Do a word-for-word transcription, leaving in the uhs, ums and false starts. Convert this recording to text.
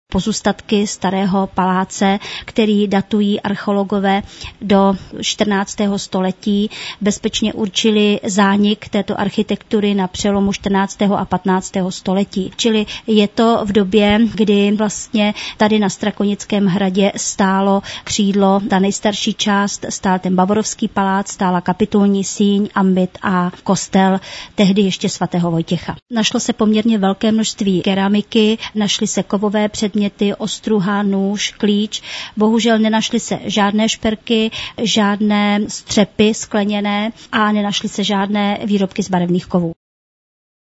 pozůstatky starého paláce, který datují archeologové do čtrnáctého století. Bezpečně určili zánik této architektury na přelomu čtrnáctého a patnáctého století. Čili je to v době, kdy vlastně tady na Strakonickém hradě stálo křídlo, ta nejstarší část, stál ten Bavorovský palác, stála kapitulní síň, ambit a kostel, tehdy ještě svatého Vojtěcha. Našlo se poměrně velké množství keramiky, našly se kovové předměty, ostruha, nůž, klíč. Bohužel nenašly se žádné šperky, žádné střepy skleněné a nenašly se žádné výrobky z barevných kovů.